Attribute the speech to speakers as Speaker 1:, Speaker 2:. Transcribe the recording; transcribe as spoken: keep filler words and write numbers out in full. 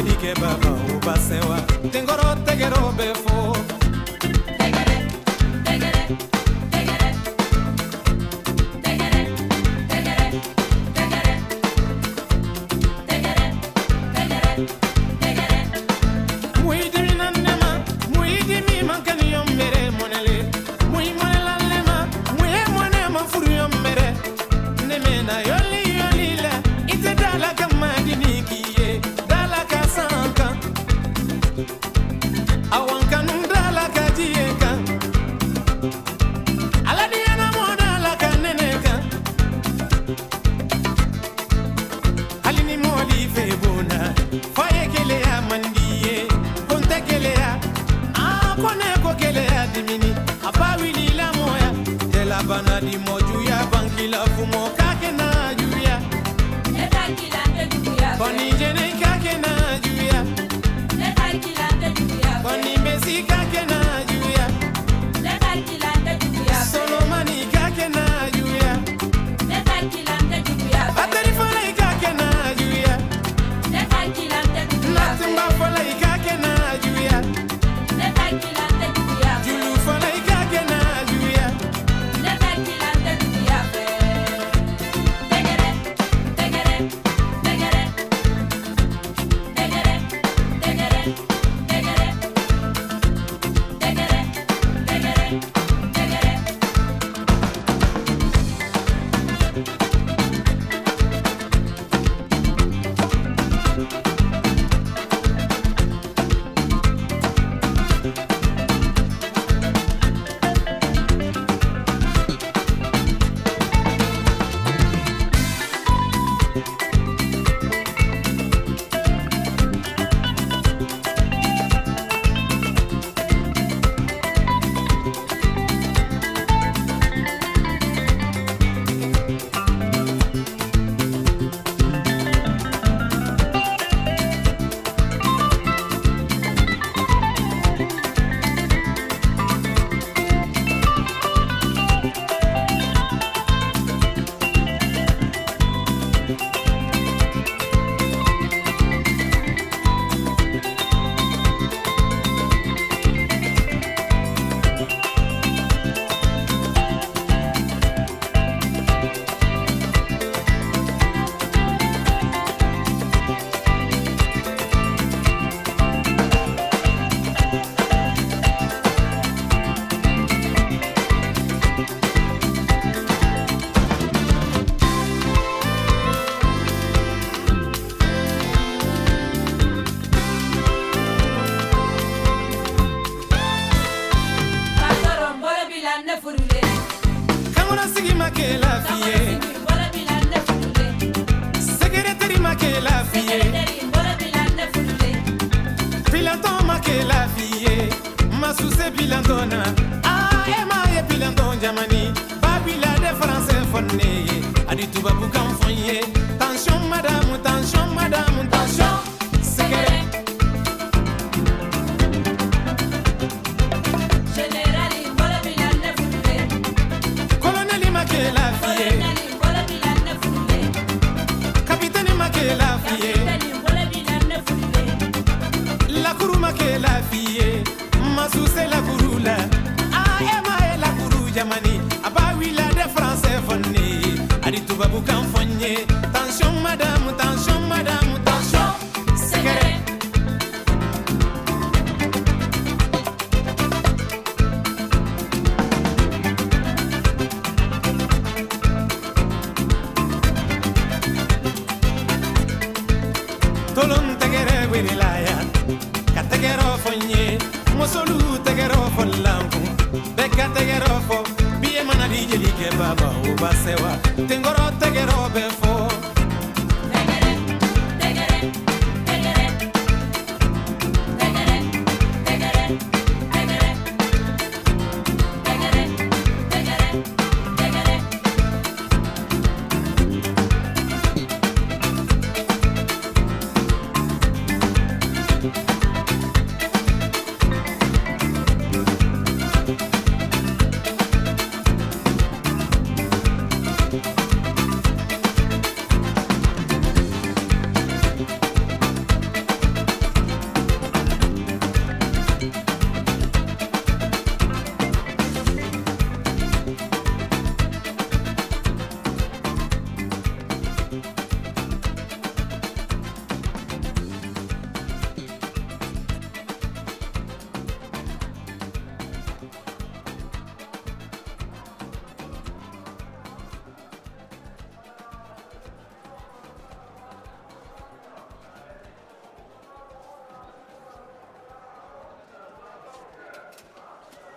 Speaker 1: jeli ke baba o basewa tengoro tegero befo bana di mojuya bankila fumo kake na juya e bankila te juya boni jene kake na juya e bankila te juya boni mesi kake na juya e bankila te juya solomani kake na juya e bankila te juya bateri folai kake na juya e bankila te juya natimba folai kake na juya e bankila te juya julu folai kake na juya. Make la fille, secrétaire make la fille, pilanton make la fille, ma sous pilantona, ah ema e pilanton jamani, babila de français fonné, adi tuba boucan fonye, tension madame, tension madame, tension, secret. La fille, capitaine make la fille, la courou make la fille, ma sous la courou la, ah ema la courou jamani, abawila de français fonné, adi tuba boucan fonye, tension madame, tension madame, tension, secret. Tolon tegere wirilaya, kategero fonye, mosolu tegero fo lampu, beka tegero fo, biye manadi jeli ke baba ubasewa.